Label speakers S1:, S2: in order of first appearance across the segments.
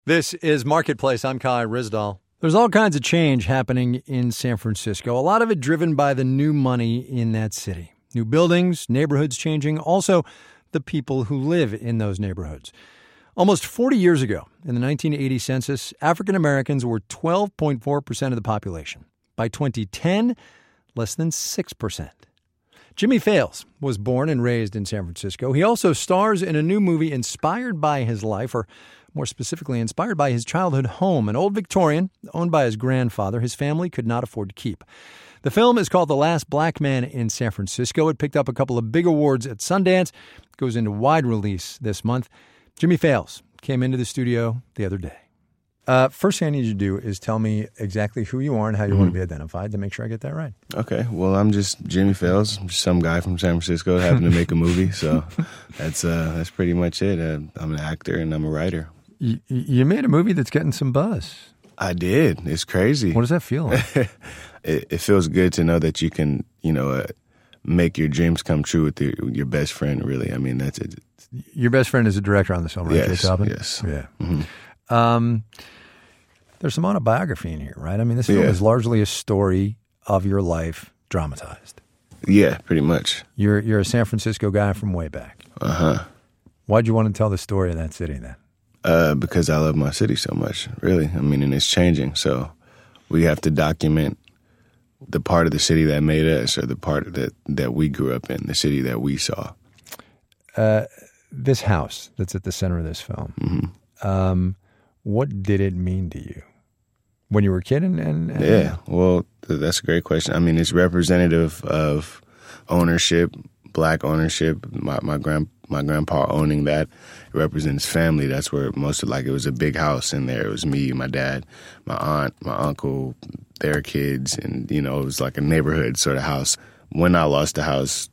S1: This is Marketplace. I'm Kai Ryssdal. There's all kinds of change happening in San Francisco, a lot of it driven by the new money in that city. New buildings, neighborhoods changing, also the people who live in those neighborhoods. Almost 40 years ago, in the 1980 census, African Americans were 12.4% of the population. By 2010, less than 6%. Jimmy Fails was born and raised in San Francisco. He also stars in a new movie inspired by his life, or more specifically, inspired by his childhood home, an old Victorian owned by his grandfather his family could not afford to keep. The film is called The Last Black Man in San Francisco. It picked up a couple of big awards at Sundance. It goes into wide release this month. Jimmy Fails came into the studio the other day. First thing I need you to do is tell me exactly who you are and how you want to be identified to make sure I get that right.
S2: Okay, well, I'm just Jimmy Fails. I'm just some guy from San Francisco having to make a movie, so that's pretty much it. I'm an actor and I'm a writer.
S1: You made a movie that's getting some buzz.
S2: I did. It's crazy.
S1: What does that feel like?
S2: It feels good to know that you can, make your dreams come true with your best friend, really. I mean, that's it.
S1: Your best friend is a director on this film, right?
S2: Yes,
S1: Jay Cobbin?
S2: yes.
S1: Yeah. Mm-hmm. There's some autobiography in here, right? I mean, this film is largely a story of your life dramatized.
S2: Yeah, pretty much.
S1: You're a San Francisco guy from way back.
S2: Uh-huh.
S1: Why'd you want to tell the story of that city then?
S2: Because I love my city so much, really. I mean, and it's changing, so we have to document the part of the city that made us, or the part that we grew up in, the city that we saw.
S1: This house that's at the center of this film, what did it mean to you when you were a kid?
S2: Yeah, well, that's a great question. I mean, it's representative of ownership, black ownership. My grandpa owning that. It represents family. That's where most of, it was a big house in there. It was me, my dad, my aunt, my uncle, their kids, and, it was like a neighborhood sort of house. When we lost the house,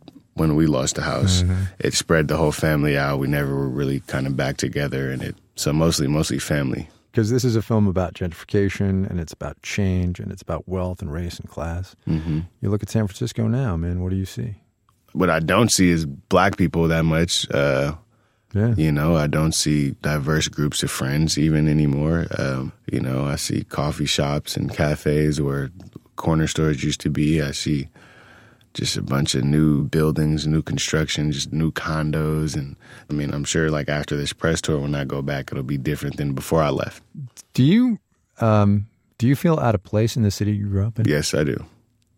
S2: it spread the whole family out. We never were really kind of back together, so mostly family.
S1: Because this is a film about gentrification, and it's about change, and it's about wealth and race and class. Mm-hmm. You look at San Francisco now, man, what do you see?
S2: What I don't see is black people that much. I don't see diverse groups of friends even anymore. I see coffee shops and cafes where corner stores used to be. I see just a bunch of new buildings, new construction, just new condos. And I mean, I'm sure after this press tour, when I go back, it'll be different than before I left.
S1: Do you feel out of place in the city you grew up in?
S2: Yes, I do.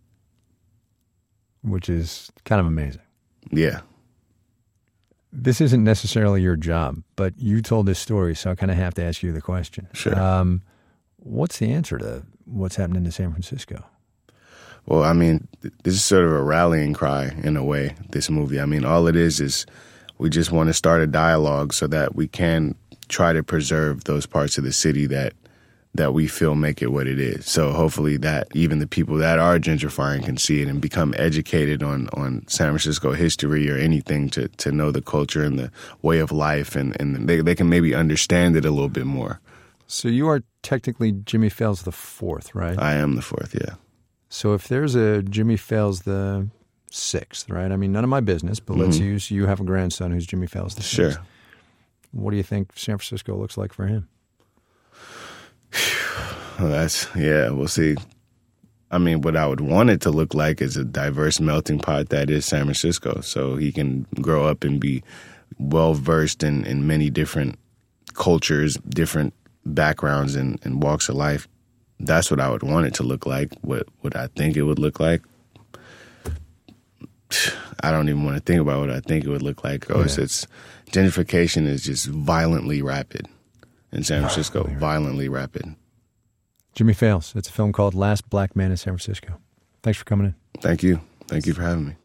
S1: Which is kind of amazing.
S2: Yeah.
S1: This isn't necessarily your job, but you told this story, so I kind of have to ask you the question.
S2: Sure.
S1: What's the answer to what's happening to San Francisco?
S2: Well, I mean, this is sort of a rallying cry in a way, this movie. I mean, all it is we just want to start a dialogue so that we can try to preserve those parts of the city that we feel make it what it is. So hopefully that even the people that are gentrifying can see it and become educated on San Francisco history or anything to know the culture and the way of life, and they can maybe understand it a little bit more.
S1: So you are technically Jimmy Fails the fourth, right?
S2: I am the fourth, yeah.
S1: So if there's a Jimmy Fails the sixth, right? I mean, none of my business, but let's use you have a grandson who's Jimmy Fails the sixth.
S2: Sure.
S1: What do you think San Francisco looks like for him?
S2: We'll see. I mean, what I would want it to look like is a diverse melting pot that is San Francisco, so he can grow up and be well-versed in many different cultures, different backgrounds and walks of life. That's what I would want it to look like. What I think it would look like, I don't even want to think about what I think it would look like. It's gentrification is just violently rapid in San Francisco, violently rapid.
S1: Jimmy Fails. It's a film called Last Black Man in San Francisco. Thanks for coming in.
S2: Thank you. Thank you for having me.